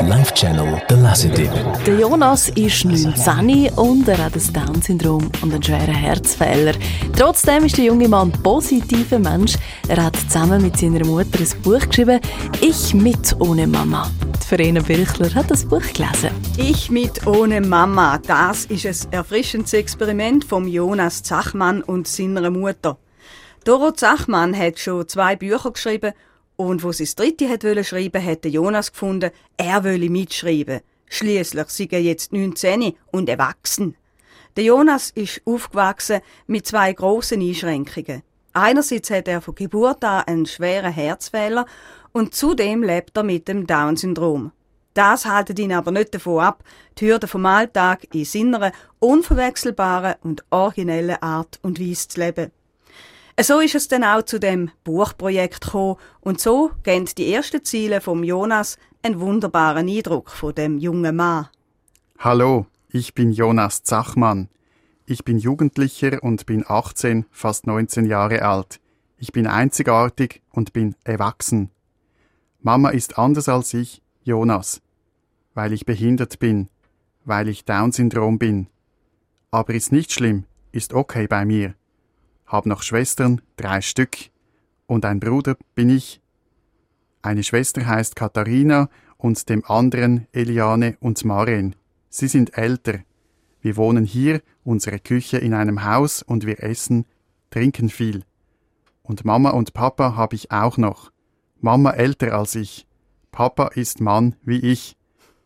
Live-Channel der Lesetipp. Der Jonas ist 19 und er hat das Down-Syndrom und einen schweren Herzfehler. Trotzdem ist der junge Mann ein positiver Mensch. Er hat zusammen mit seiner Mutter ein Buch geschrieben, «Ich mit ohne Mama». Die Verena Birchler hat das Buch gelesen. «Ich mit ohne Mama», das ist ein erfrischendes Experiment von Jonas Zachmann und seiner Mutter. Doro Zachmann hat schon 2 Bücher geschrieben und wo sie das 3. schreiben wollte, hat Jonas gefunden, er wolle mitschreiben. Schliesslich sei er jetzt 19 und erwachsen. Der Jonas ist aufgewachsen mit 2 grossen Einschränkungen. Einerseits hat er von Geburt an einen schweren Herzfehler und zudem lebt er mit dem Down-Syndrom. Das hält ihn aber nicht davon ab, die Hürden vom Alltag in seiner unverwechselbaren und originellen Art und Weise zu leben. So ist es dann auch zu dem Buchprojekt gekommen und so geben die ersten Ziele vom Jonas einen wunderbaren Eindruck von dem jungen Mann. Hallo, ich bin Jonas Zachmann. Ich bin Jugendlicher und bin 18, fast 19 Jahre alt. Ich bin einzigartig und bin erwachsen. Mama ist anders als ich, Jonas, weil ich behindert bin, weil ich Down-Syndrom bin. Aber ist nicht schlimm, ist okay bei mir. Hab noch Schwestern, 3 Stück, und ein Bruder bin ich. Eine Schwester heißt Katharina und dem anderen Eliane und Maren. Sie sind älter. Wir wohnen hier, unsere Küche in einem Haus und wir essen, trinken viel. Und Mama und Papa habe ich auch noch. Mama älter als ich. Papa ist Mann wie ich.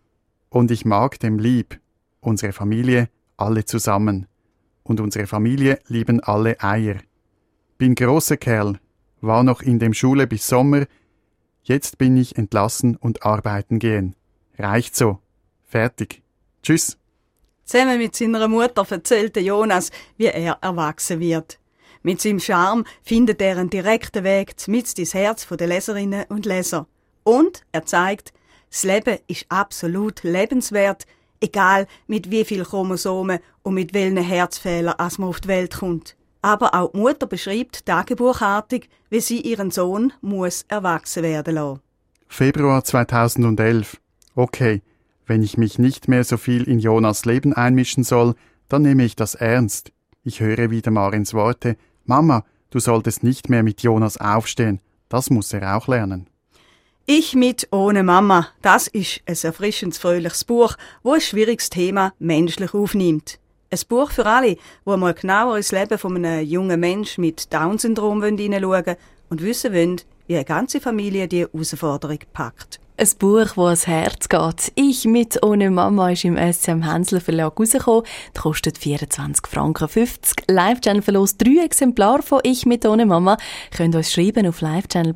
Und ich mag dem lieb. Unsere Familie, alle zusammen. Und unsere Familie lieben alle Eier. Bin großer Kerl, war noch in dem Schule bis Sommer, jetzt bin ich entlassen und arbeiten gehen. Reicht so. Fertig. Tschüss. Zusammen mit seiner Mutter erzählte Jonas, wie er erwachsen wird. Mit seinem Charme findet er einen direkten Weg mitten ins Herz der Leserinnen und Leser. Und er zeigt, das Leben ist absolut lebenswert, egal mit wie vielen Chromosomen und mit welchen Herzfehlern man auf die Welt kommt. Aber auch die Mutter beschreibt tagebuchartig, wie sie ihren Sohn muss erwachsen werden lassen. Februar 2011. Okay, wenn ich mich nicht mehr so viel in Jonas Leben einmischen soll, dann nehme ich das ernst. Ich höre wieder Marins Worte. Mama, du solltest nicht mehr mit Jonas aufstehen. Das muss er auch lernen. «Ich mit ohne Mama», das ist ein erfrischendes, fröhliches Buch, das ein schwieriges Thema menschlich aufnimmt. Ein Buch für alle, die mal genauer ins Leben von einem jungen Menschen mit Down-Syndrom hineinschauen und wissen wollen, wie eine ganze Familie diese Herausforderung packt. Ein Buch, das ans Herz geht. «Ich mit ohne Mama» ist im SCM Hensler Verlag rausgekommen. Das kostet 24,50 Franken. Live-Channel verlost 3 Exemplare von «Ich mit ohne Mama». Könnt ihr uns schreiben auf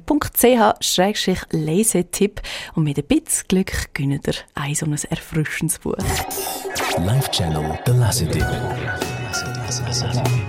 livechannel.ch/lesetipp und mit ein bisschen Glück gönnt ihr ein so ein erfrischendes Buch. Live-Channel der Lesetipp.